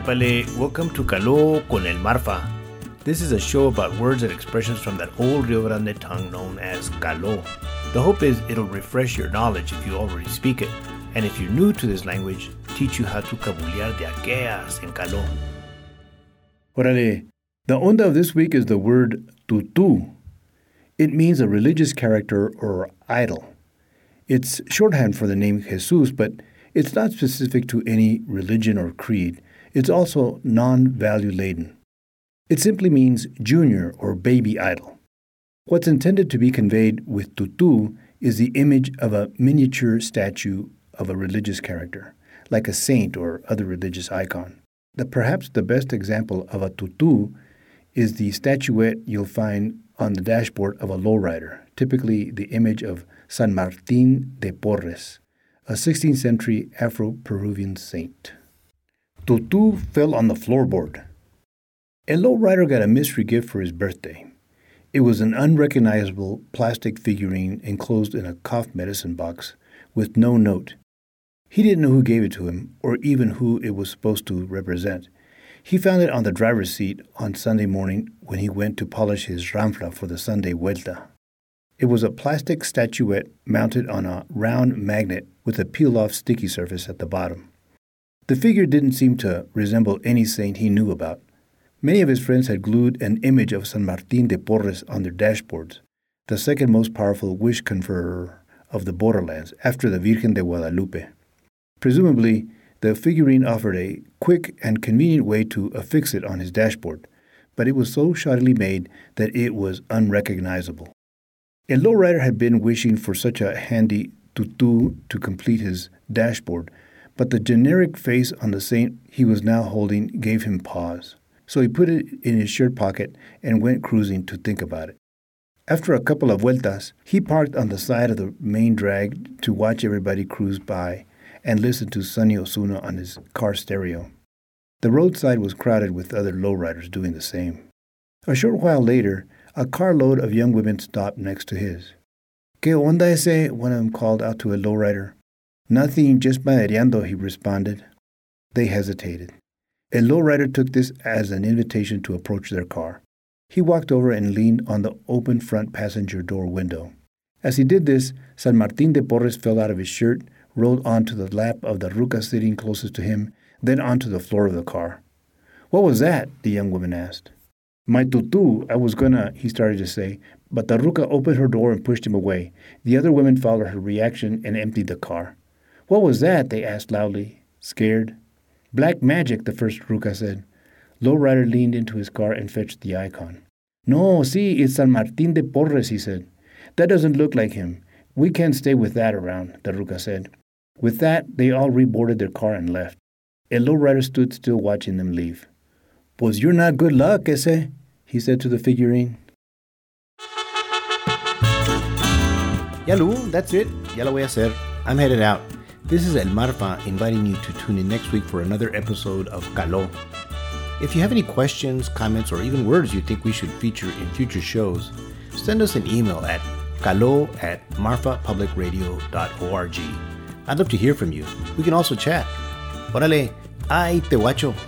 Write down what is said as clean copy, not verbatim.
Epale, welcome to Caló con el Marfa. This is a show about words and expressions from that old Rio Grande tongue known as Caló. The hope is it'll refresh your knowledge if you already speak it, and if you're new to this language, teach you how to cabulear de aquellas en Caló. Órale, the onda of this week is the word tutu. It means a religious character or idol. It's shorthand for the name Jesus, but it's not specific to any religion or creed. It's also non-value laden. It simply means junior or baby idol. What's intended to be conveyed with tutu is the image of a miniature statue of a religious character, like a saint or other religious icon. Perhaps the best example of a tutu is the statuette you'll find on the dashboard of a lowrider, typically the image of San Martín de Porres, a 16th century Afro-Peruvian saint. Tutu fell on the floorboard. A lowrider got a mystery gift for his birthday. It was an unrecognizable plastic figurine enclosed in a cough medicine box with no note. He didn't know who gave it to him or even who it was supposed to represent. He found it on the driver's seat on Sunday morning when he went to polish his ranfla for the Sunday Vuelta. It was a plastic statuette mounted on a round magnet with a peel-off sticky surface at the bottom. The figure didn't seem to resemble any saint he knew about. Many of his friends had glued an image of San Martín de Porres on their dashboards, the second most powerful wish conferrer of the borderlands after the Virgen de Guadalupe. Presumably, the figurine offered a quick and convenient way to affix it on his dashboard, but it was so shoddily made that it was unrecognizable. A lowrider had been wishing for such a handy tutu to complete his dashboard, but the generic face on the saint he was now holding gave him pause. So he put it in his shirt pocket and went cruising to think about it. After a couple of vueltas, he parked on the side of the main drag to watch everybody cruise by and listen to Sonny Osuna on his car stereo. The roadside was crowded with other lowriders doing the same. A short while later, a carload of young women stopped next to his. ¿Qué onda ese? One of them called out to a lowrider. Nothing, just madereando, he responded. They hesitated. A lowrider took this as an invitation to approach their car. He walked over and leaned on the open front passenger door window. As he did this, San Martín de Porres fell out of his shirt, rolled onto the lap of the ruca sitting closest to him, then onto the floor of the car. "What was that?" the young woman asked. "My tutu, I was gonna," he started to say, but the ruca opened her door and pushed him away. The other women followed her reaction and emptied the car. "What was that?" they asked loudly, scared. "Black magic," the first ruca said. Lowrider leaned into his car and fetched the icon. "No, see, it's San Martín de Porres," he said. "That doesn't look like him. We can't stay with that around," the ruca said. With that, they all reboarded their car and left. A lowrider stood still watching them leave. "Pues you're not good luck, ese," he said to the figurine. Yalu, that's it. Ya lo voy a hacer. I'm headed out. This is El Marfa inviting you to tune in next week for another episode of Caló. If you have any questions, comments, or even words you think we should feature in future shows, send us an email at calo@marfapublicradio.org. I'd love to hear from you. We can also chat. Órale, ay te guacho.